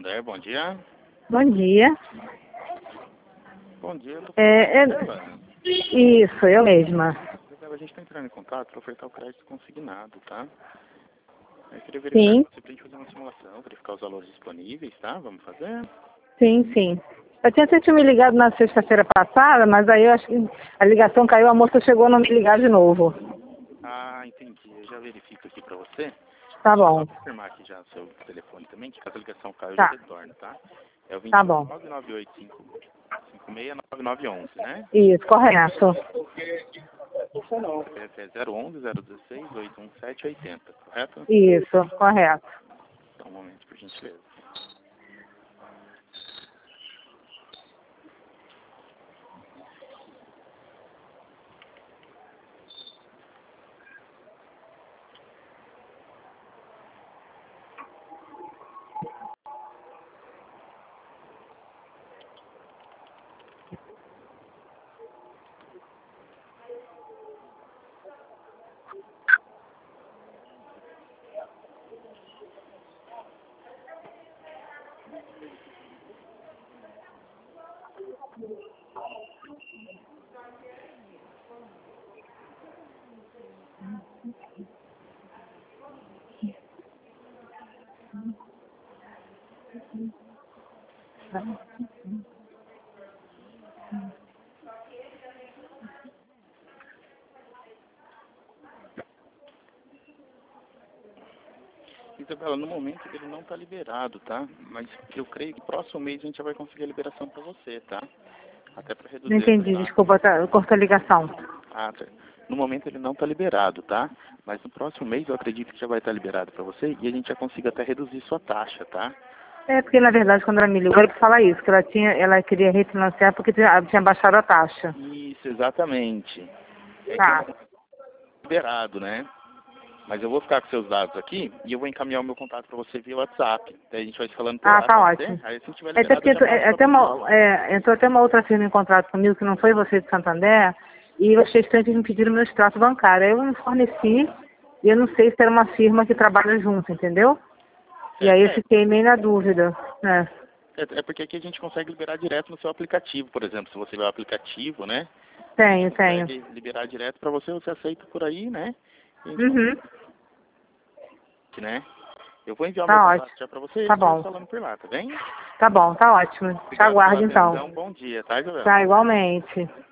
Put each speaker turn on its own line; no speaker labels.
Santander, bom dia.
Bom dia.
Bom dia, eu tô
Isso, eu mesma.
A gente está entrando em contato para ofertar o crédito consignado, tá? Eu queria verificar
Sim,
com você para a gente fazer uma simulação, verificar os valores disponíveis, tá? Vamos fazer?
sim. Eu tinha até me ligado na sexta-feira passada, mas aí eu acho que a ligação caiu, a moça chegou a não me ligar de novo.
Ah, entendi. Eu já verifico aqui para você.
Tá
Deixa eu
bom,
só confirmar aqui já o seu telefone também, que caso a ligação caia eu já
tá,
retorno, tá? É o
tá bom.
21985569911, né?
Isso, correto.
CPF é 011-016-81780, correto?
Isso, correto.
Só um momento, por gentileza. Isabela, no momento ele não está liberado, tá? Mas eu creio que próximo mês a gente já vai conseguir a liberação para você, tá? Até para
Não
reduzir essa
entendi,
taxa.
desculpa, cortou a ligação.
Ah, tá. No momento ele não está liberado, tá? Mas no próximo mês eu acredito que já vai estar liberado para você e a gente já consiga até reduzir sua taxa, tá?
É porque, na verdade, quando ela me ligou, ela falar isso, que ela queria refinanciar porque tinha baixado a taxa.
Isso, exatamente. É que
Tá.
ainda não está liberado, né? Mas eu vou ficar com seus dados aqui e eu vou encaminhar o meu contato para você via WhatsApp. Daí a gente vai se falando por
Ah,
lá,
tá
pode ser?
ótimo.
Aí se tiver
É até
liberado
porque
eu já passo para você.
entrou até uma outra firma em contrato comigo, que não foi você de Santander, e eu achei estranho que eles me pediram meu extrato bancário. Aí eu me forneci, e eu não sei se era uma firma que trabalha junto, entendeu? E aí eu
É,
fiquei meio na dúvida, né?
é porque aqui a gente consegue liberar direto no seu aplicativo, por exemplo. Se você tiver o aplicativo, né? A gente
Tenho.
consegue liberar direto para você, você aceita por aí, né? E a gente
Uhum.
consegue, né? Eu vou enviar o meu
Tá
contato
ótimo.
já para você e a
Tá
gente vai se
bom.
falando por lá, tá bem?
Tá bom, tá ótimo. Te
Obrigado pela
aguardo então.
atenção, bom dia, tá, Isabela?
Tá, igualmente.